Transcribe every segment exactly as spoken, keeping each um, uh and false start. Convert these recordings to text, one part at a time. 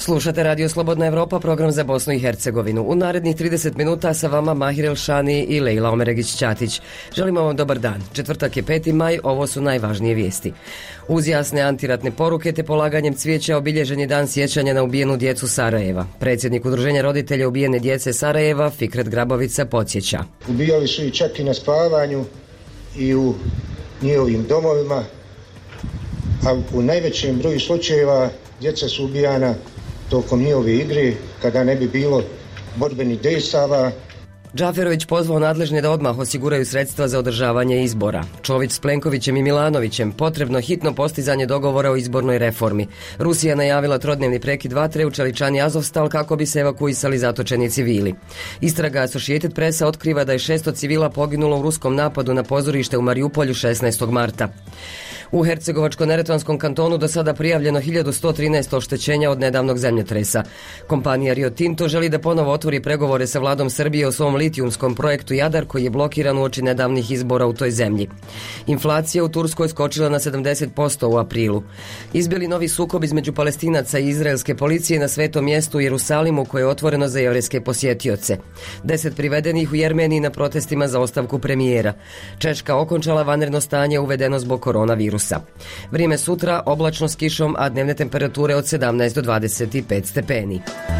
Slušate Radio Slobodna Evropa, program za Bosnu i Hercegovinu. U narednih trideset minuta sa vama Mahir Elšani i Lejla Omeregić-Ćatić. Želimo vam dobar dan. Četvrtak je peti maj, ovo su najvažnije vijesti. Uz jasne antiratne poruke te polaganjem cvijeća obilježen je dan sjećanja na ubijenu djecu Sarajeva. Predsjednik Udruženja roditelja ubijene djece Sarajeva, Fikret Grabovica, podsjeća. Ubijali su i čak i na spavanju i u njihovim domovima, a u najvećem broju slučajeva djeca su ubijana tokom njihove igre, kada ne bi bilo borbenih dejstava. Džaferović pozvao nadležne da odmah osiguraju sredstva za održavanje izbora. Čović s Plenkovićem i Milanovićem potrebno hitno postizanje dogovora o izbornoj reformi. Rusija najavila trodnevni prekid vatre u čeličani Azovstal kako bi se evakuisali zatočeni civili. Istraga Associated Pressa otkriva da je šesto civila poginulo u ruskom napadu na pozorište u Marijupolju šesnaestog marta. U Hercegovačko-neretvanskom kantonu do sada prijavljeno hiljadu sto trinaest oštećenja od nedavnog zemljotresa. Kompanija Rio Tinto želi da ponovo otvori pregovore sa vladom Srbije o svom litijumskom projektu Jadar koji je blokiran uoči nedavnih izbora u toj zemlji. Inflacija u Turskoj skočila na sedamdeset posto u aprilu. Izbili novi sukob između Palestinaca i izraelske policije na svetom mjestu u Jerusalimu koje je otvoreno za jevrejske posjetioce. Deset privedenih u Jermeniji na protestima za ostavku premijera. Češka okončala vanredno stanje uvedeno zbog koronavirusa. Vrijeme sutra oblačno s kišom, a dnevne temperature od sedamnaest do dvadeset pet stepeni.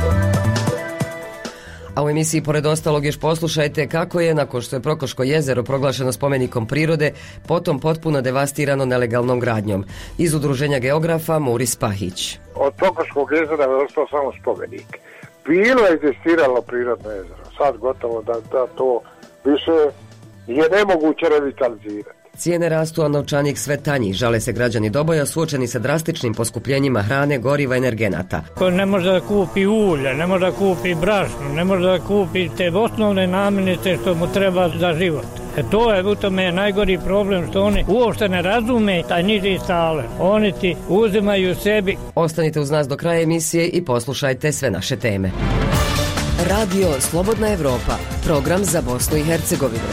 A u emisiji pored ostalog još poslušajte kako je, nakon što je Prokoško jezero proglašeno spomenikom prirode, potom potpuno devastirano nelegalnom gradnjom. Iz Udruženja geografa Muris Pahić. Od Prokoškog jezera je ostao samo spomenik. Bilo je egzistiralo prirodno jezero. Sad gotovo da, da to više je nemoguće revitalizirati. Cijene rastu, a novčanik sve tanji. Žale se građani Doboja suočeni sa drastičnim poskupljenjima hrane, goriva i energenata. Ko ne može da kupi ulje, ne može da kupi brašno, ne može da kupi te osnovne namirnice što mu treba za život. E to je u tome najgori problem što oni uopšte ne razume taj niži stale. Oni ti uzimaju sebi. Ostanite uz nas do kraja emisije i poslušajte sve naše teme. Radio Slobodna Evropa, program za Bosnu i Hercegovinu.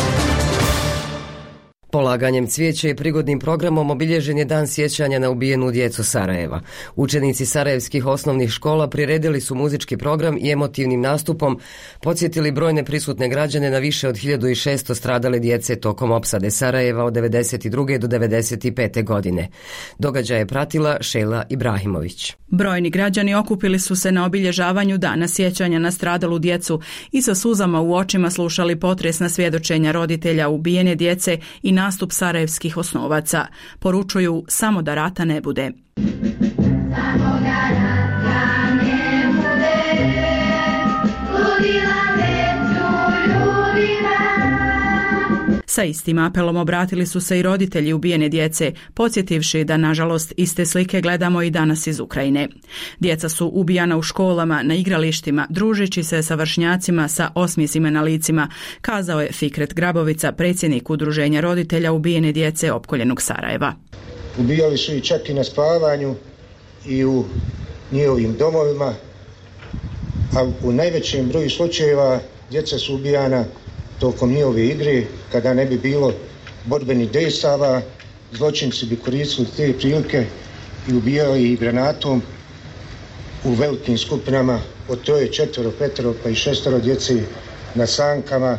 Polaganjem cvijeća i prigodnim programom obilježen je dan sjećanja na ubijenu djecu Sarajeva. Učenici sarajevskih osnovnih škola priredili su muzički program i emotivnim nastupom podsjetili brojne prisutne građane na više od hiljadu šesto stradale djece tokom opsade Sarajeva od devedeset druge do devedeset pete godine. Događaj je pratila Šejla Ibrahimović. Brojni građani okupili su se na obilježavanju dana sjećanja na stradalu djecu i sa suzama u očima slušali potresna svjedočenja roditelja ubijene djece i nastup sarajevskih osnovaca. Poručuju samo da rata ne bude. Samo da rata ne bude, ludila među ljudima. Sa istim apelom obratili su se i roditelji ubijene djece, podsjetivši da nažalost iste slike gledamo i danas iz Ukrajine. Djeca su ubijana u školama, na igralištima, družeći se sa vršnjacima sa osmjesima na licima, kazao je Fikret Grabovica, predsjednik Udruženja roditelja ubijene djece opkoljenog Sarajeva. Ubijali su i čak i na spavanju i u njihovim domovima, a u najvećem broju slučajeva djeca su ubijana tokom njihove igre, kada ne bi bilo borbenih dejstava. Zločinci bi koristili te prilike i ubijali ih granatom u velikim skupinama od troje, četvero, petero pa i šestero djece na sankama,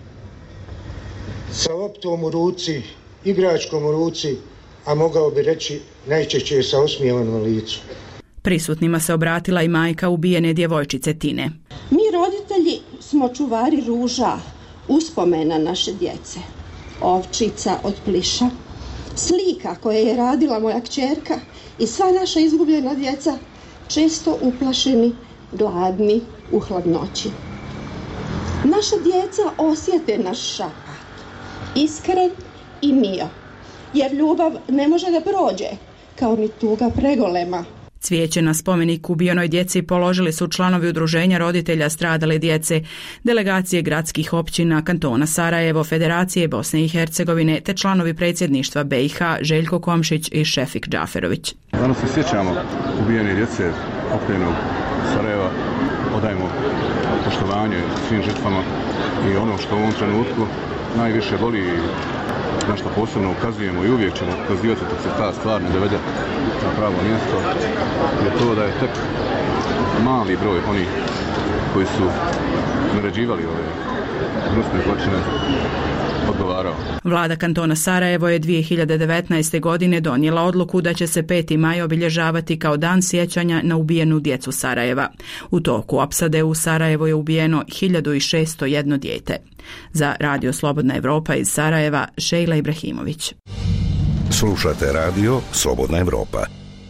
sa loptom u ruci, igračkom u ruci, a mogao bi reći najčešće sa osmijevom na licu. Prisutnima se obratila i majka ubijene djevojčice Tine. Mi roditelji smo čuvari ruža, uspomena naše djece, ovčica od pliša, slika koje je radila moja kćerka i sva naša izgubljena djeca, često uplašeni, gladni u hladnoći. Naša djeca osjete naš šapat, iskren i mio, jer ljubav ne može da prođe, kao ni tuga pregolema. Cvijeće na spomenik ubijenoj djeci položili su članovi Udruženja roditelja stradale djece, delegacije gradskih općina, kantona Sarajevo, Federacije Bosne i Hercegovine te članovi predsjedništva B i H Željko Komšić i Šefik Džaferović. Danas se sjećamo ubijene djece opkoljenog Sarajeva, odajemo poštovanje svim žrtvama i ono što u ovom trenutku najviše boli i na što posebno ukazujemo i uvijek ćemo ukazivati dok se ta stvar ne dovede na pravo mjesto, je to da je tek mali broj onih koji su naređivali ove gnusne zločine odgovarao. Vlada kantona Sarajevo je dvije hiljade devetnaeste. godine donijela odluku da će se peti maj obilježavati kao dan sjećanja na ubijenu djecu Sarajeva. U toku opsade u Sarajevo je ubijeno hiljadu šesto jedno dijete. Za Radio Slobodna Evropa iz Sarajeva, Šejla Ibrahimović. Slušate Radio Slobodna Evropa.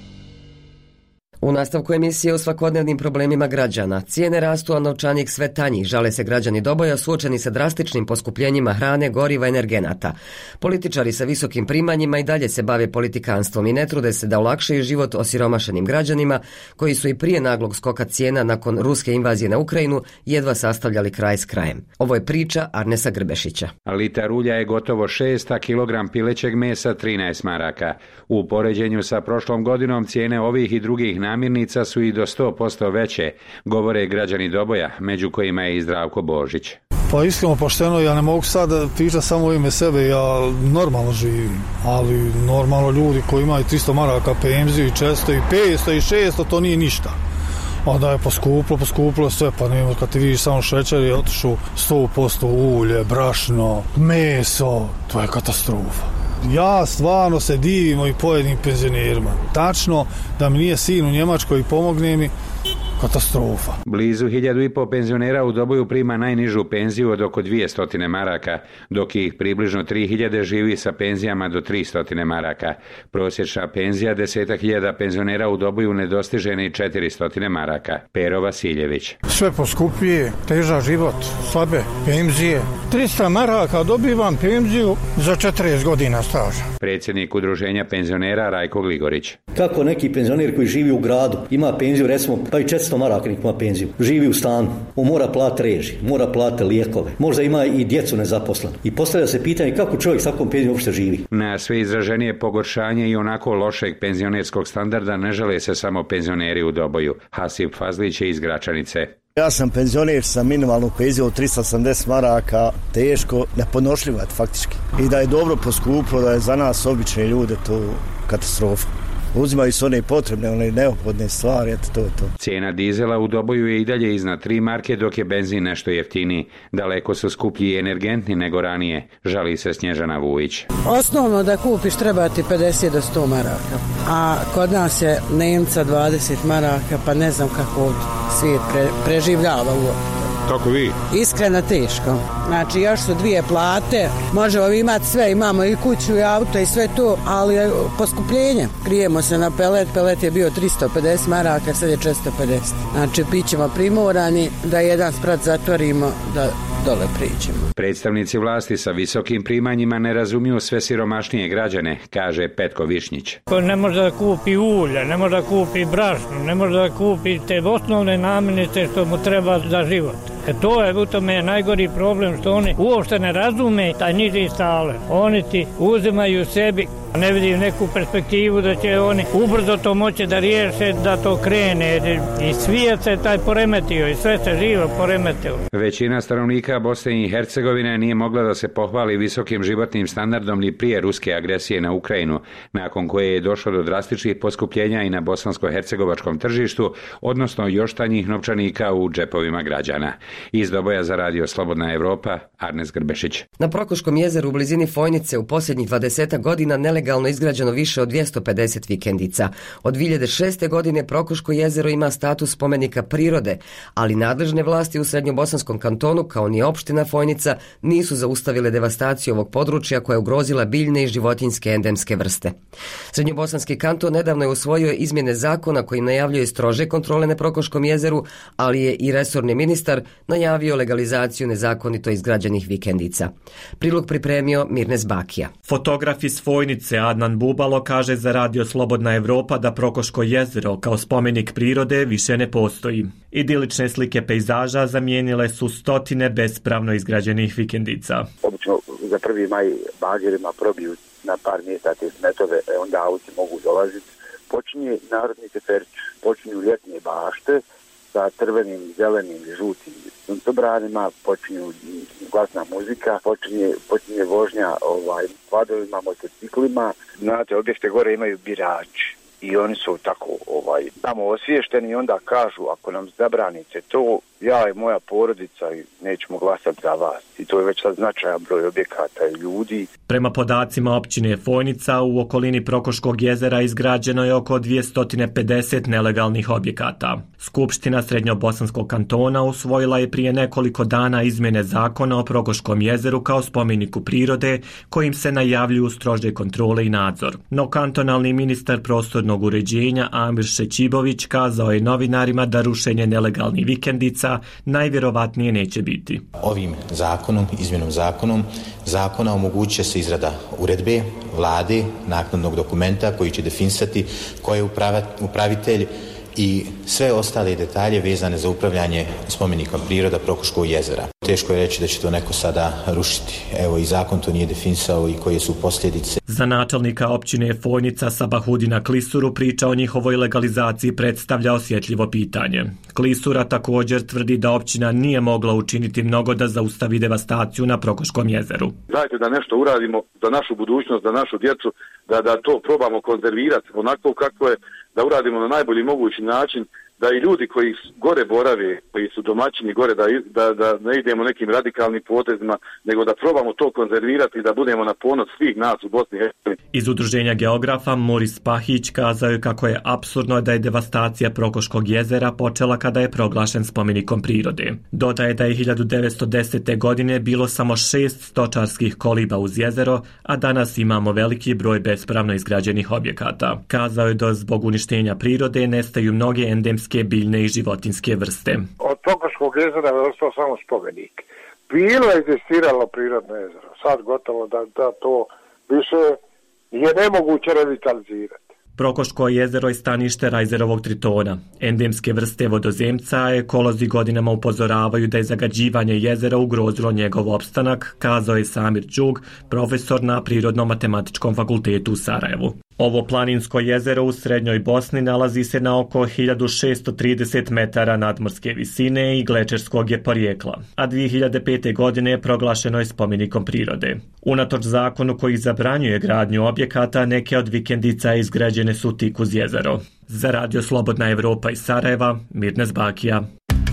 U nastavku emisije o svakodnevnim problemima građana. Cijene rastu, a novčanik sve tanji. Žale se građani Doboja suočeni sa drastičnim poskupljenjima hrane, goriva i energenata. Političari sa visokim primanjima i dalje se bave politikanstvom i ne trude se da olakšaju život osiromašenim građanima koji su i prije naglog skoka cijena nakon ruske invazije na Ukrajinu jedva sastavljali kraj s krajem. Ovo je priča Arnesa Grbešića. Litar ulja je gotovo šest, a kilogram pilećeg mesa trinaest maraka. U poređenju sa prošlom godinom cijene ovih i drugih namirnica su i do sto posto veće, govore građani Doboja, među kojima je i Zdravko Božić. Pa iskreno pošteno, ja ne mogu sad pričati samo u ime sebe, ja normalno živim, ali normalno ljudi koji imaju tristo maraka penziju i često i petsto i šesto, to nije ništa. Onda je poskuplo, poskuplo sve, pa nema, kad ti vidiš samo šećer je otišao sto posto ulje, brašno, meso, to je katastrofa. Ja stvarno se divim i pojedinim penzionerima. Tačno da mi nije sin u Njemačkoj i pomogne mi, katastrofa. Blizu hiljadu i po penzionera u Doboju prima najnižu penziju od oko dvjesto maraka, dok ih približno tri hiljade živi sa penzijama do tristo maraka. Prosječna penzija desetak hiljada penzionera u Doboju ne dostiže ni četiristo maraka. Pero Vasiljević. Sve poskupije, teža život, slabe penzije. tristo maraka dobivam penziju za četrdeset godina staža. Predsjednik udruženja penzionera Rajko Gligorić. Kako neki penzioner koji živi u gradu ima penziju, recimo, pa i četiristo maraka ima penziju, živi u stanu, on mora platiti režije, mora platiti lijekove, možda ima i djecu nezaposlenu. I postavlja se pitanje kako čovjek s takvom penzijom uopšte živi. Na sve izraženije pogoršanje i onako lošeg penzionerskog standarda ne žele se samo penzioneri u Doboju. Hasip Fazlić je iz Gračanice. Ja sam penzioner sa minimalnom penzijom od tristo osamdeset maraka, teško, nepodnošljivati faktički. I da je dobro poskuplo, da je za nas obične ljude to katastrofa. Uzimaju se one potrebne, one neophodne stvari, eto to je to. Cijena dizela u Doboju je i dalje iznad tri marke, dok je benzin nešto jeftiniji. Daleko su skuplji i energentni nego ranije, žali se Snježana Vujić. Osnovno da kupiš treba ti pedeset do sto maraka, a kod nas je Nemca dvadeset maraka, pa ne znam kako svijet pre, preživljava uopšte. Kako vi? Iskreno teško. Znači još su dvije plate, možemo imati sve, imamo i kuću i auto i sve to, ali poskupljenje. Grijemo se na pelet, pelet je bio tristo pedeset maraka, sad je četiristo pedeset. Znači pićemo primorani da jedan sprat zatvorimo, da dole priđemo. Predstavnici vlasti sa visokim primanjima ne razumiju sve siromašnije građane, kaže Petko Višnjić. Ko ne može da kupi ulja, ne može da kupi brašnu, ne može da kupi te osnovne namirnice što mu treba za život. E to je u tome najgori problem, što oni uopšte ne razume taj niži stale. Oni ti uzimaju sebi, ne vidim neku perspektivu da će oni ubrzo to moći da riješe, da to krene. I svijet se taj poremetio i sve se živo poremetilo. Većina stanovnika Bosne i Hercegovine nije mogla da se pohvali visokim životnim standardom ni prije ruske agresije na Ukrajinu, nakon koje je došlo do drastičnih poskupljenja i na bosansko-hercegovačkom tržištu, odnosno još tanjih novčanika u džepovima građana. Iz Doboja za Radio Slobodna Evropa, Arnes Grbešić. Na Prokuškom jezeru u blizini Fojnice u posljednjih dvadeset godina nelegalno izgrađeno više od dvjesto pedeset vikendica. Od dvije hiljade šeste. godine Prokuško jezero ima status spomenika prirode, ali nadležne vlasti u Srednjobosanskom kantonu, kao ni opština Fojnica, nisu zaustavile devastaciju ovog područja koja je ugrozila biljne i životinjske endemske vrste. Srednjobosanski kanton nedavno je usvojio izmjene zakona koji najavljuje strože kontrole na Prokuškom jezeru, ali je i resorni ministar najavio legalizaciju nezakonito izgrađenih vikendica. Prilog pripremio Mirnes Bakija. Fotograf iz Fojnice Adnan Bubalo kaže za Radio Slobodna Evropa da Prokuško jezero kao spomenik prirode više ne postoji. Idilične slike pejzaža zamijenile su stotine bespravno izgrađenih vikendica. Obično za prvi maj bagerima probiju na par mjesta te smetove, onda auti mogu dolaziti. Počinje narodni teferč, počinju ljetne bašte sa crvenim, zelenim, žutim suncobranima, počinju glasna muzika, počinje, počinje vožnja ovaj, kvadrovima, motociklima. Znate, obje što gore imaju birači. i oni su tako ovaj, tamo osviješteni i onda kažu ako nam zabranite to, ja i moja porodica nećemo glasati za vas. I to je već sad značajan broj objekata i ljudi. Prema podacima općine Fojnica, u okolini Prokoškog jezera izgrađeno je oko dvjesto pedeset nelegalnih objekata. Skupština Srednjobosanskog kantona usvojila je prije nekoliko dana izmjene zakona o Prokoškom jezeru kao spomeniku prirode, kojim se najavljuju strože kontrole i nadzor. No kantonalni ministar prostornog uređenja Amir Šećibović kazao je novinarima da rušenje nelegalnih vikendica najvjerovatnije neće biti. Ovim zakonom, izmjenom zakonom, zakona omogućuje se izrada uredbe, vlade, naknadnog dokumenta koji će definisati ko je upravitelj i sve ostale detalje vezane za upravljanje spomenikom priroda Prokoškog jezera. Teško je reći da će to neko sada rušiti. Evo i zakon to nije definisao i koje su posljedice. Za načelnika općine Fojnica Sabahudina Klisuru priča o njihovoj legalizaciji predstavlja osjetljivo pitanje. Klisura također tvrdi da općina nije mogla učiniti mnogo da zaustavi devastaciju na Prokoškom jezeru. Dajte da nešto uradimo za našu budućnost, za našu djecu, da, da to probamo konzervirati onako kako je, da uradimo na najbolji mogući način, da i ljudi koji gore borave, koji su domaćini gore, da, da, da ne idemo nekim radikalnim potezima, nego da probamo to konzervirati i da budemo na ponos svih nas u Bosni i Hercegovini. Iz udruženja geografa Moris Pahić kazao je kako je apsurdno da je devastacija Prokoškog jezera počela kada je proglašen spomenikom prirode. Dodaje da je hiljadu devetsto desete. godine bilo samo šest stočarskih koliba uz jezero, a danas imamo veliki broj bespravno izgrađenih objekata. Kazao je da zbog uništenja prirode nestaju mnoge endemske biljne i životinske vrste. Od Prokoškog jezera je ostao samo spomenik. Bilo je egzistiralo prirodno jezero. Sad gotovo da, da to više je nemoguće revitalizirati. Prokoško jezero je stanište rajzerovog tritona. Endemske vrste vodozemca, ekolozi godinama upozoravaju da je zagađivanje jezera ugrozilo njegov opstanak, kazao je Samir Đug, profesor na Prirodno-matematičkom fakultetu u Sarajevu. Ovo planinsko jezero u srednjoj Bosni nalazi se na oko hiljadu šesto trideset metara nadmorske visine i glečerskog je porijekla, a dvije hiljade pete. godine je proglašeno je spomenikom prirode. Unatoč zakonu koji zabranjuje gradnju objekata, neke od vikendica izgrađene su tik uz jezero. Za Radio Slobodna Evropa iz Sarajeva, Mirnes Bakija.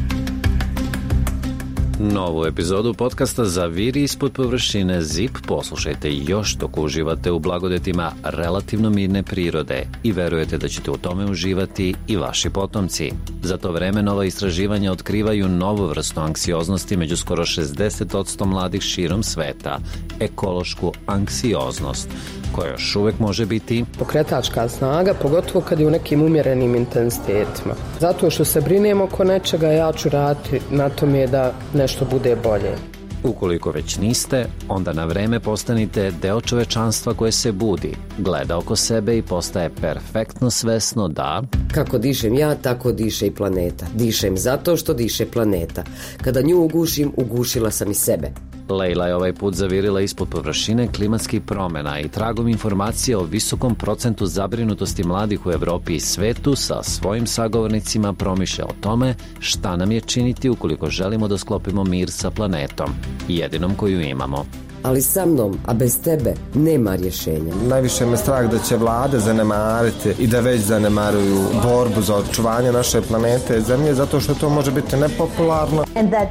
Novu epizodu podcasta Za viri ispod površine Zip poslušajte još dok uživate u blagodetima relativno mirne prirode i verujete da ćete u tome uživati i vaši potomci. Za to vreme nova istraživanja otkrivaju novu vrstu anksioznosti među skoro šezdeset posto mladih širom sveta, ekološku anksioznost, koja još uvek može biti pokretačka snaga, pogotovo kad je u nekim umjerenim intenzitetima. Zato što se brinemo oko nečega, ja ću raditi na tome da nešto bude bolje. Ukoliko već niste, onda na vreme postanite deo čovečanstva koje se budi, gleda oko sebe i postaje perfektno svesno da kako dišem ja, tako diše i planeta. Dišem zato što diše planeta. Kada nju ugušim, ugušila sam i sebe. Lejla je ovaj put zavirila ispod površine klimatskih promjena i tragom informacije o visokom procentu zabrinutosti mladih u Evropi i svetu sa svojim sagovornicima promišlja o tome šta nam je činiti ukoliko želimo da sklopimo mir sa planetom, jedinom koju imamo. Ali sa mnom, a bez tebe, nema rješenja. Najviše me strah da će vlade zanemariti i da već zanemaruju borbu za očuvanje naše planete Zemlje, zato što to može biti nepopularno.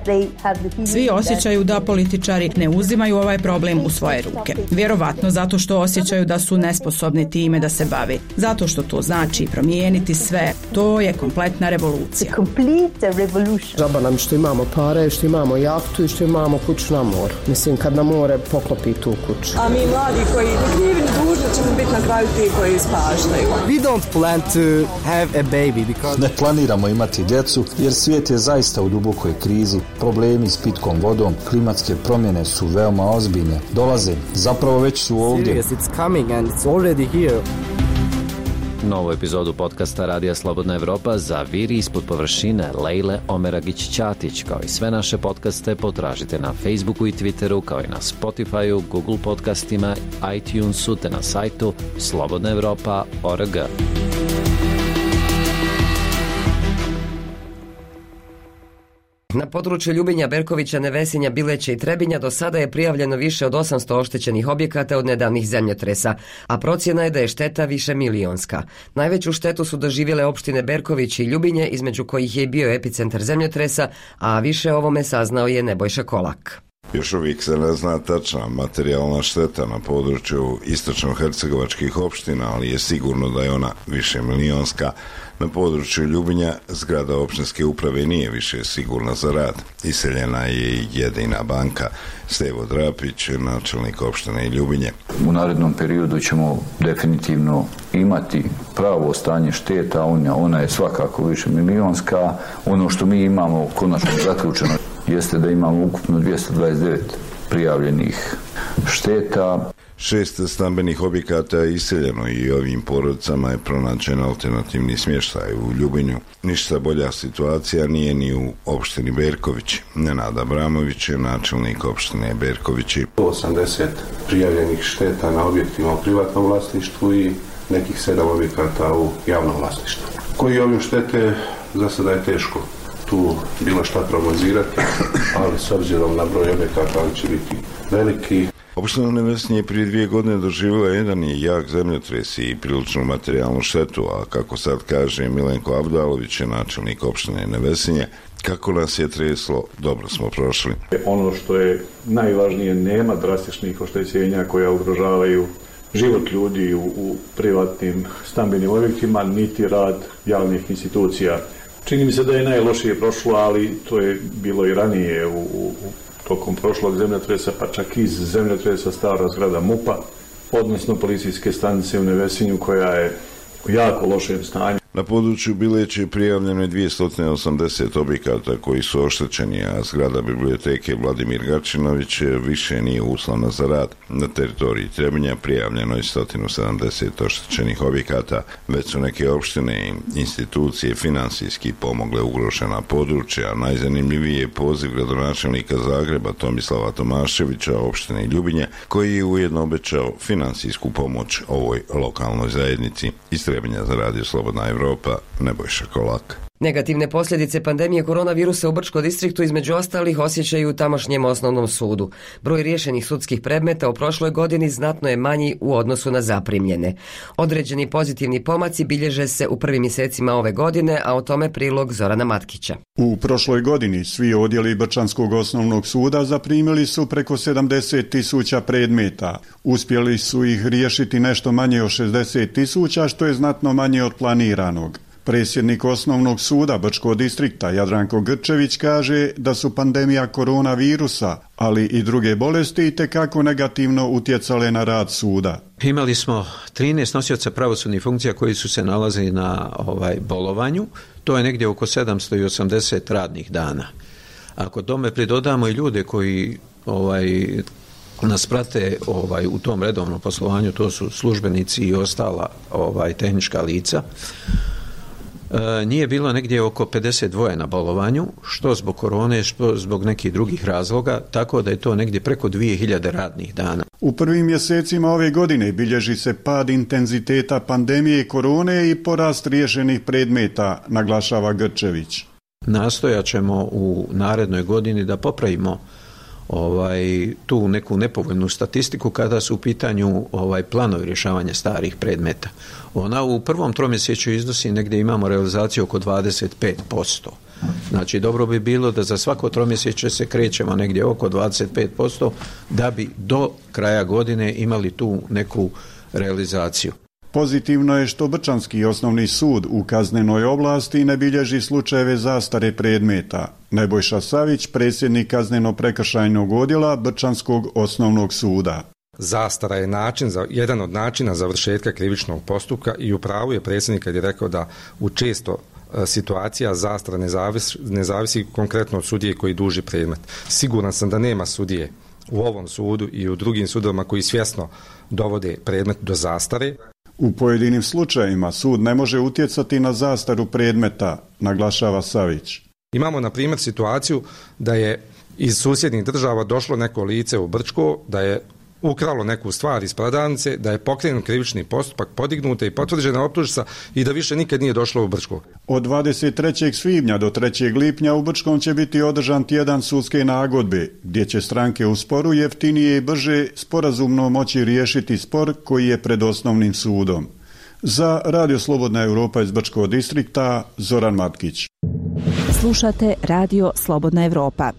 Svi osjećaju da političari ne uzimaju ovaj problem u svoje ruke. Vjerovatno zato što osjećaju da su nesposobni time da se bave. Zato što to znači promijeniti sve. To je kompletna revolucija. Žaba nam što imamo pare, što imamo jahtu i što imamo kuću na moru. Mislim, kad na more poklopi tu kuću. A mi mladi koji ni krivi ni dužni ćemo biti na kraju ti koji ispaštaju. We don't plan to have a baby because... Ne planiramo imati djecu jer svijet je zaista u dubokoj krizi. Problemi s pitkom vodom, klimatske promjene su veoma ozbiljne. Dolaze, zapravo već su ovdje. Serious, it's coming and it's already here. Novu epizodu podcasta Radija Slobodna Evropa Za viri ispod površine Lejle Omeragić-Ćatić, kao i sve naše podcaste, potražite na Facebooku i Twitteru, kao i na Spotifyu, Google podcastima, iTunesu te na sajtu slobodna evropa tačka org. Na području Ljubinja, Berkovića, Nevesinja, Bileće i Trebinja do sada je prijavljeno više od osamsto oštećenih objekata od nedavnih zemljotresa, a procjena je da je šteta više milionska. Najveću štetu su doživjele opštine Berković i Ljubinje, između kojih je bio epicentar zemljotresa, a više o ovome saznao je Nebojša Kolak. Još uvijek se ne zna tačna materijalna šteta na području istočno-hercegovačkih opština, ali je sigurno da je ona više milionska. Na području Ljubinja zgrada opštinske uprave nije više sigurna za rad. Iseljena je i jedina banka. Stevo Drapić, načelnik opštine Ljubinje. U narednom periodu ćemo definitivno imati pravo stanje šteta, ona, ona je svakako više milionska. Ono što mi imamo konačno zaključeno jeste da imamo ukupno dvjesto dvadeset devet prijavljenih šteta. Šest stambenih objekata je iseljeno i ovim porodicama je pronađen alternativni smještaj u Ljubinju. Ništa bolja situacija nije ni u opštini Berković. Nenad Abramović je načelnik opštine Berkovići. osamdeset prijavljenih šteta na objektima u privatnom vlasništvu i nekih sedam objekata u javnom vlasništvu. Koji ovim štete za sada je teško tu bilo šta prognozirati, ali s obzirom na broj objekata on će biti veliki. Opština Nevesinje je prije dvije godine doživjela jedan i jak zemljotres i priličnu materijalnu štetu, a kako sad kaže Milenko Abdalović, je načelnik opštine Nevesinje, kako nas je treslo, dobro smo prošli. Ono što je najvažnije, nema drastičnih oštećenja koja ugrožavaju život ljudi u, u privatnim stambenim objektima, niti rad javnih institucija. Čini mi se da je najlošije prošlo, ali to je bilo i ranije u, u tokom prošlog zemljotresa, pa čak iz zemljotresa stara zgrada MUP-a, odnosno policijske stanice u Nevesinju, koja je u jako lošem stanju. Na području Bileće je prijavljeno dvjesto osamdeset objekata koji su oštećeni, a zgrada biblioteke Vladimir Gačinović više nije uslovna za rad. Na teritoriji Trebinja prijavljeno je sto sedamdeset oštećenih objekata. Već su neke opštine i institucije finansijski pomogle ugrožena područja. Najzanimljiviji je poziv gradonačelnika Zagreba Tomislava Tomaševića opštine Ljubinje, koji je ujedno obećao finansijsku pomoć ovoj lokalnoj zajednici. Iz Trebinja za Radio Slobodna Evropa, Nebojša Kolak. Negativne posljedice pandemije koronavirusa u Brčkom distriktu između ostalih osjećaju u tamošnjem osnovnom sudu. Broj riješenih sudskih predmeta u prošloj godini znatno je manji u odnosu na zaprimljene. Određeni pozitivni pomaci bilježe se u prvim mjesecima ove godine, a o tome prilog Zorana Matkića. U prošloj godini svi odjeli Brčanskog osnovnog suda zaprimili su preko sedamdeset tisuća predmeta. Uspjeli su ih riješiti nešto manje od šezdeset tisuća, što je znatno manje od planiranog. Predsjednik osnovnog suda Brčkog distrikta Jadranko Grčević kaže da su pandemija koronavirusa, ali i druge bolesti itekako negativno utjecale na rad suda. Imali smo trinaest nosioca pravosudnih funkcija koji su se nalazili na ovaj bolovanju, to je negdje oko sedamsto osamdeset radnih dana. Ako tome pridodamo i ljude koji ovaj nas prate ovaj u tom redovnom poslovanju, to su službenici i ostala ovaj tehnička lica, E, nije bilo negdje oko pedeset dva na bolovanju, što zbog korone, što zbog nekih drugih razloga, tako da je to negdje preko dvije hiljade radnih dana. U prvim mjesecima ove godine bilježi se pad intenziteta pandemije korone i porast riješenih predmeta, naglašava Grčević. Nastojat ćemo u narednoj godini da popravimo ovaj tu neku nepovoljnu statistiku kada su u pitanju ovaj planovi rješavanja starih predmeta. Ona u prvom tromjesečju iznosi negdje imamo realizaciju oko dvadeset pet posto. Znači dobro bi bilo da za svako tromjesečje se krećemo negdje oko dvadeset pet posto da bi do kraja godine imali tu neku realizaciju. Pozitivno je što Brčanski osnovni sud u kaznenoj oblasti ne bilježi slučajeve zastare predmeta. Nebojša Savić, predsjednik kazneno-prekršajnog odjela Brčanskog osnovnog suda. Zastara je način, za, jedan od načina završetka krivičnog postupka i u pravu je predsjednik kad je rekao da u često situacija zastara ne zavisi, ne zavisi konkretno od sudije koji duži predmet. Siguran sam da nema sudije u ovom sudu i u drugim sudovima koji svjesno dovode predmet do zastare. U pojedinim slučajevima sud ne može utjecati na zastaru predmeta, naglašava Savić. Imamo na primjer situaciju da je iz susjednih država došlo neko lice u Brčko, da je ukralo neku stvar iz prodavnice, da je pokrenut krivični postupak, podignuta i potvrđena optužnica i da više nikad nije došlo u Brčko. Od dvadeset trećeg svibnja do trećeg lipnja u Brčkom će biti održan tjedan sudske nagodbe, gdje će stranke u sporu jeftinije i brže sporazumno moći riješiti spor koji je pred osnovnim sudom. Za Radio Slobodna Europa iz Brčkog distrikta, Zoran Matkić. Slušate Radio Slobodna Europa.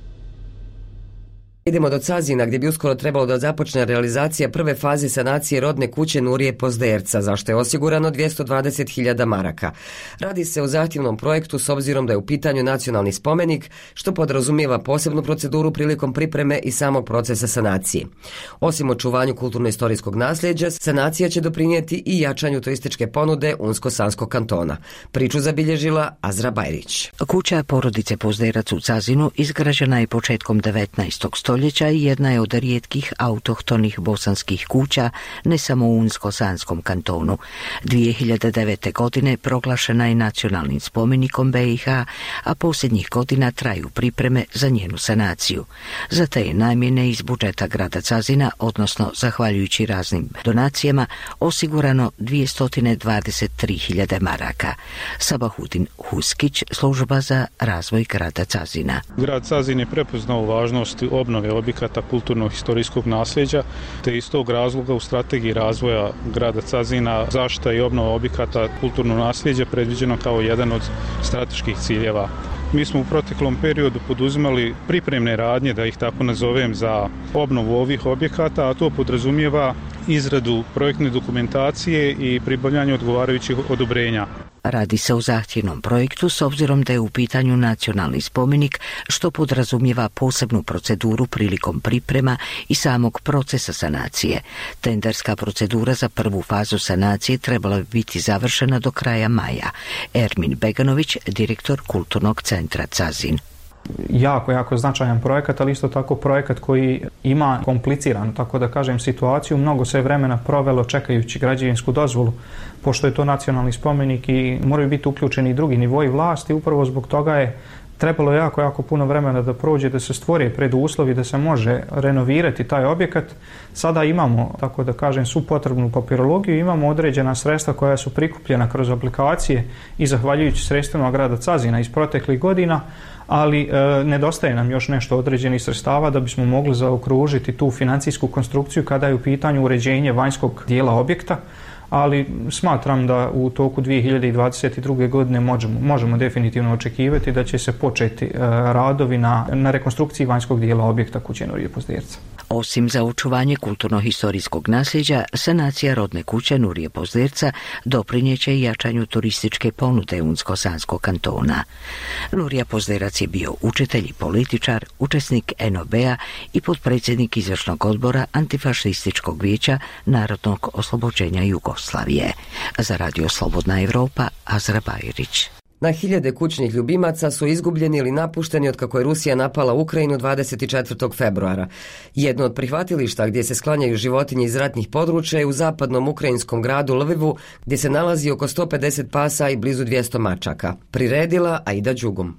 Idemo do Cazina, gdje bi uskoro trebalo da započne realizacija prve faze sanacije rodne kuće Nurije Pozderca, za što je osigurano dvjesto dvadeset hiljada maraka. Radi se o zahtjevnom projektu s obzirom da je u pitanju nacionalni spomenik, što podrazumijeva posebnu proceduru prilikom pripreme i samog procesa sanacije. Osim očuvanju kulturno-istorijskog nasljeđa, sanacija će doprinijeti i jačanju turističke ponude Unsko-Sanskog kantona. Priču zabilježila Azra Bajrić. Kuća porodice Pozderac u Cazinu izgrađena je početkom devetnaestog stoljeća i jedna je od rijetkih autohtonih bosanskih kuća ne samo u Unsko-Sanskom kantonu. dvije hiljade devete. godine proglašena je nacionalnim spomenikom B i H, a posljednjih godina traju pripreme za njenu sanaciju. Za te je namjene iz budžeta grada Cazina, odnosno zahvaljujući raznim donacijama, osigurano dvjesto dvadeset tri hiljade maraka. Sabahudin Huskić, služba za razvoj grada Cazina. Grad Cazin je prepoznao važnost obnove objekata kulturno-historijskog nasljeđa, te iz tog razloga u strategiji razvoja grada Cazina zaštita i obnova objekata kulturnog nasljeđa predviđeno kao jedan od strateških ciljeva. Mi smo u proteklom periodu poduzimali pripremne radnje, da ih tako nazovem, za obnovu ovih objekata, a to podrazumijeva izradu projektne dokumentacije i pribavljanje odgovarajućih odobrenja. Radi se o zahtjevnom projektu s obzirom da je u pitanju nacionalni spomenik, što podrazumijeva posebnu proceduru prilikom priprema i samog procesa sanacije. Tenderska procedura za prvu fazu sanacije trebala bi biti završena do kraja maja. Ermin Beganović, direktor Kulturnog centra Cazin. Jako, jako značajan projekat, ali isto tako projekat koji ima kompliciranu, tako da kažem, situaciju. Mnogo se vremena provelo čekajući građevinsku dozvolu, pošto je to nacionalni spomenik i moraju biti uključeni i drugi nivoi vlasti. Upravo zbog toga je trebalo jako, jako puno vremena da prođe, da se stvore preduslovi, da se može renovirati taj objekat. Sada imamo, tako da kažem, svu potrebnu papirologiju, imamo određena sredstva koja su prikupljena kroz aplikacije i zahvaljujući sredstvima grada Cazina iz proteklih godina, ali e, nedostaje nam još nešto određenih sredstava da bismo mogli zaokružiti tu financijsku konstrukciju kada je u pitanju uređenje vanjskog dijela objekta, ali smatram da u toku dvije hiljade dvadeset druge. godine možemo, možemo definitivno očekivati da će se početi e, radovi na, na rekonstrukciji vanjskog dijela objekta kuće Nurije Pozderca. Osim za očuvanje kulturno-historijskog nasljeđa, sanacija rodne kuće Nurije Pozderca doprinjeće i jačanju turističke ponude Unsko-Sanskog kantona. Nurija Pozderac je bio učitelj i političar, učesnik N O B-a i potpredsjednik izvršnog odbora Antifašističkog vijeća Narodnog oslobođenja Jugoslavije. Za Radio Slobodna Europa, Azra Bajrić. Na hiljade kućnih ljubimaca su izgubljeni ili napušteni od kako je Rusija napala Ukrajinu dvadeset četvrtog februara. Jedno od prihvatilišta gdje se sklanjaju životinje iz ratnih područja je u zapadnom ukrajinskom gradu Lvivu, gdje se nalazi oko sto pedeset pasa i blizu dvjesto mačaka. Priredila Aida Đugum.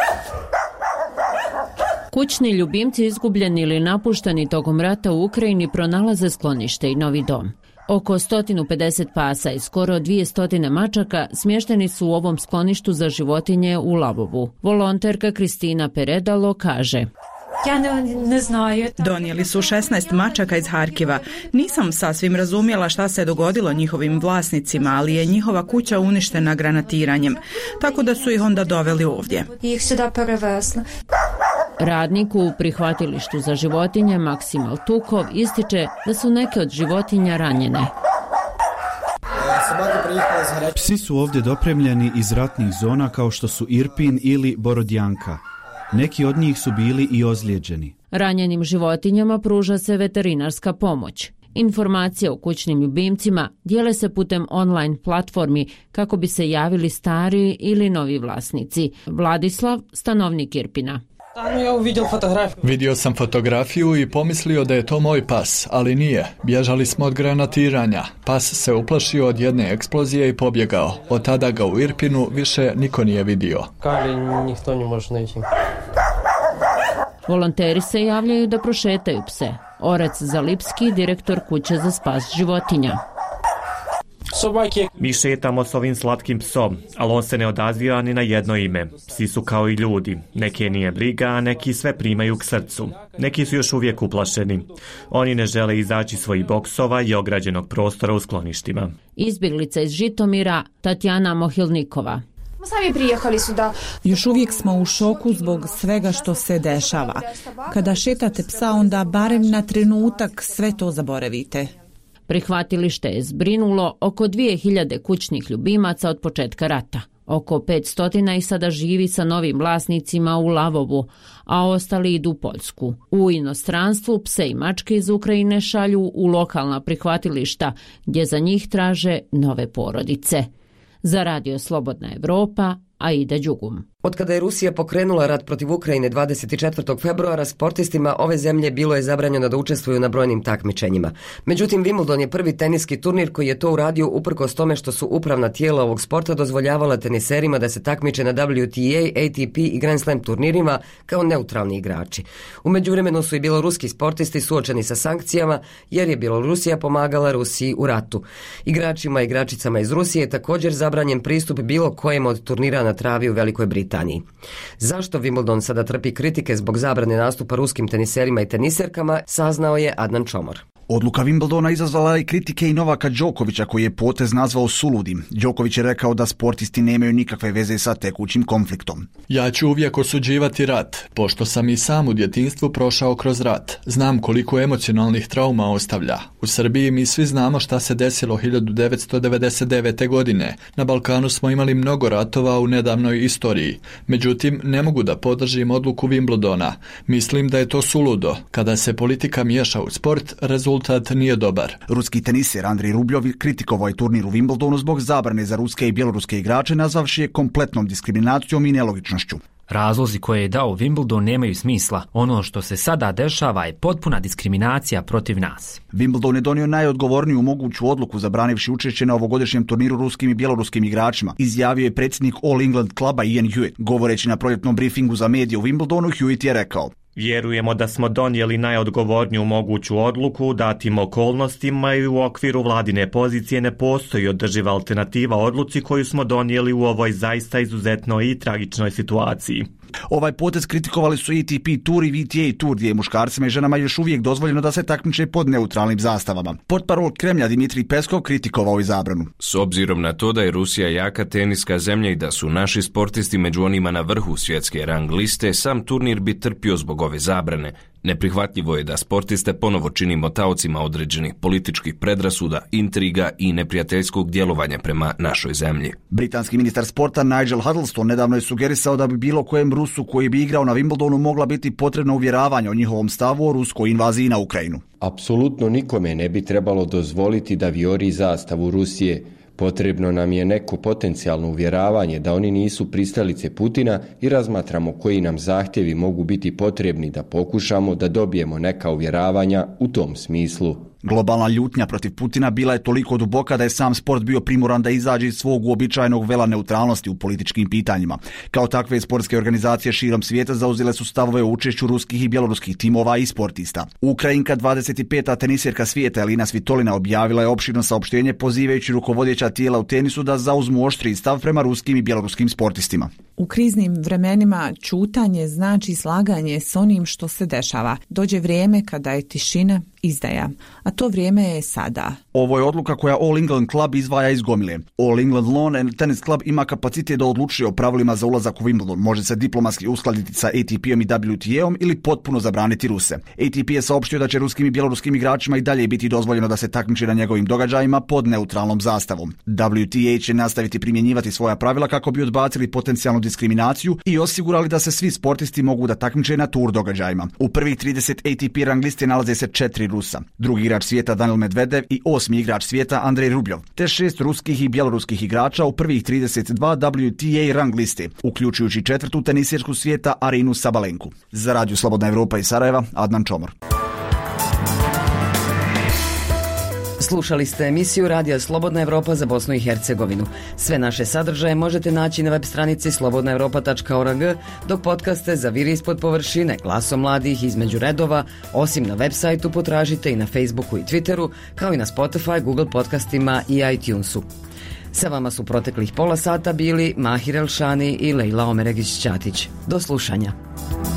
Kućni ljubimci izgubljeni ili napušteni tokom rata u Ukrajini pronalaze sklonište i novi dom. Oko sto pedeset pasa i skoro dvjesto mačaka smješteni su u ovom skloništu za životinje u Lavovu. Volonterka Kristina Peredalo kaže: Ja ne, ne znaju. Donijeli su šesnaest mačaka iz Harkiva. Nisam sasvim razumjela šta se dogodilo njihovim vlasnicima, ali je njihova kuća uništena granatiranjem, tako da su ih onda doveli ovdje. Ih suda prevezli. Radnik u prihvatilištu za životinje Maksimal Tukov ističe da su neke od životinja ranjene. Psi su ovdje dopremljeni iz ratnih zona kao što su Irpin ili Borodjanka. Neki od njih su bili i ozlijeđeni. Ranjenim životinjama pruža se veterinarska pomoć. Informacije o kućnim ljubimcima dijele se putem online platformi kako bi se javili stari ili novi vlasnici. Vladislav, stanovnik Irpina. Vidio sam fotografiju i pomislio da je to moj pas, ali nije. Bježali smo od granatiranja. Pas se uplašio od jedne eksplozije i pobjegao. Od tada ga u Irpinu više niko nije vidio. Volonteri se javljaju da prošetaju pse. Orec Zalipski, direktor kuće za spas životinja. Mi šetamo s ovim slatkim psom, ali on se ne odaziva ni na jedno ime. Psi su kao i ljudi. Neke nije briga, a neki sve primaju k srcu. Neki su još uvijek uplašeni. Oni ne žele izaći svojih boksova i ograđenog prostora u skloništima. Izbjeglica iz Žitomira, Tatjana Mohilnikova. Sami prijehali su da... Još uvijek smo u šoku zbog svega što se dešava. Kada šetate psa, onda barem na trenutak sve to zaboravite. Prihvatilište je zbrinulo oko dvije hiljade kućnih ljubimaca od početka rata. Oko petsto ih sada živi sa novim vlasnicima u Lavovu, a ostali idu u Poljsku. U inostranstvu pse i mačke iz Ukrajine šalju u lokalna prihvatilišta, gdje za njih traže nove porodice. Za Radio Slobodna Evropa, Aida Đugum. Od kada je Rusija pokrenula rat protiv Ukrajine dvadeset četvrtog februara, sportistima ove zemlje bilo je zabranjeno da učestvuju na brojnim takmičenjima. Međutim, Wimbledon je prvi teniski turnir koji je to uradio uprkos tome što su upravna tijela ovog sporta dozvoljavala teniserima da se takmiče na W T A, A T P i Grand Slam turnirima kao neutralni igrači. U međuvremenu su i bjeloruski sportisti suočeni sa sankcijama jer je Bjelorusija pomagala Rusiji u ratu. Igračima i igračicama iz Rusije je također zabranjen pristup bilo kojem od turnira na travi u Velikoj Britaniji. Zašto Wimbledon sada trpi kritike zbog zabrane nastupa ruskim teniserima i teniserkama, saznao je Adnan Čomor. Odluka Wimbledona izazvala je kritike i Novaka Đokovića koji je potez nazvao suludim. Đoković je rekao da sportisti nemaju nikakve veze sa tekućim konfliktom. Ja ću uvijek osuđivati rat, pošto sam i sam u djetinjstvu prošao kroz rat. Znam koliko emocionalnih trauma ostavlja. U Srbiji mi svi znamo šta se desilo hiljadu devetsto devedeset devete. godine. Na Balkanu smo imali mnogo ratova u nedavnoj istoriji. Međutim, ne mogu da podržim odluku Wimbledona. Mislim da je to suludo. Kada se politika miješa u sport, rezultat nije dobar. Ruski teniser Andrej Rubljov kritikovao je turnir u Wimbledonu zbog zabrane za ruske i bjeloruske igrače, nazvavši je kompletnom diskriminacijom i nelogičnošću. Razlozi koje je dao Wimbledon nemaju smisla. Ono što se sada dešava je potpuna diskriminacija protiv nas. Wimbledon je donio najodgovorniju moguću odluku zabranivši učešće na ovogodišnjem turniru ruskim i bjeloruskim igračima, izjavio je predsjednik All England kluba Ian Hewitt. Govoreći na proljetnom briefingu za medije u Wimbledonu, Hewitt je rekao: Vjerujemo da smo donijeli najodgovorniju moguću odluku u datim okolnostima i u okviru vladine pozicije ne postoji održiva alternativa odluci koju smo donijeli u ovoj zaista izuzetnoj i tragičnoj situaciji. Ovaj potez kritikovali su A T P Tour i V T A Tour, gdje je muškarcima i ženama još uvijek dozvoljeno da se takmiče pod neutralnim zastavama. Portparol Kremlja Dimitrij Peskov kritikovao i zabranu. S obzirom na to da je Rusija jaka teniska zemlja i da su naši sportisti među onima na vrhu svjetske rang liste, sam turnir bi trpio zbog ove zabrane. Neprihvatljivo je da sportiste ponovo činimo taocima određenih političkih predrasuda, intriga i neprijateljskog djelovanja prema našoj zemlji. Britanski ministar sporta Nigel Huddleston nedavno je sugerisao da bi bilo kojem Rusu koji bi igrao na Wimbledonu mogla biti potrebno uvjeravanje o njihovom stavu o ruskoj invaziji na Ukrajinu. Apsolutno nikome ne bi trebalo dozvoliti da vijori zastavu Rusije. Potrebno nam je neko potencijalno uvjeravanje da oni nisu pristalice Putina i razmatramo koji nam zahtjevi mogu biti potrebni da pokušamo da dobijemo neka uvjeravanja u tom smislu. Globalna ljutnja protiv Putina bila je toliko duboka da je sam sport bio primoran da izađe iz svog uobičajenog vela neutralnosti u političkim pitanjima. Kao takve sportske organizacije širom svijeta zauzele su stavove o učešću ruskih i bjeloruskih timova i sportista. Ukrajinka dvadeset peta tenisjerka svijeta Elina Svitolina objavila je opširno saopštenje pozivajući rukovodeća tijela u tenisu da zauzmu oštriji stav prema ruskim i bjeloruskim sportistima. U kriznim vremenima ćutanje znači slaganje s onim što se dešava. Dođe vrijeme kada je tišina izdaja, a to vrijeme je sada. Ovo je odluka koja All England Club izdvaja iz gomile. All England Lawn and Tennis Club ima kapacitet da odlučuje o pravilima za ulazak u Wimbledon. Može se diplomatski uskladiti sa A T P-om i W T A-om ili potpuno zabraniti Ruse. A T P je saopštio da će ruskim i bjeloruskim igračima i dalje biti dozvoljeno da se takmiče na njegovim događajima pod neutralnom zastavom. W T A će nastaviti primjenjivati svoja pravila kako bi odbacili potencijalnu diskriminaciju i osigurali da se svi sportisti mogu da takmiče na tur događajima. U prvih trideset A T P rang liste nalaze se četiri Rusa. Drugi igrač svijeta Daniil Medvedev i osmi igrač svijeta Andrej Rubljov, te šest ruskih i bjeloruskih igrača u prvih trideset dva W T A rang liste, uključujući četvrtu tenisjersku svijeta Arinu Sabalenku. Za Radio Slobodna Evropa iz Sarajeva, Adnan Čomor. Slušali ste emisiju Radija Slobodna Evropa za Bosnu i Hercegovinu. Sve naše sadržaje možete naći na web stranici slobodna europa tačka org, dok podcaste za Viri ispod površine, Glasom mladih između redova, osim na web sajtu potražite i na Facebooku i Twitteru, kao i na Spotify, Google podcastima i iTunesu. Sa vama su proteklih pola sata bili Mahir Elšani i Lejla Omeregić-Ćatić. Do slušanja.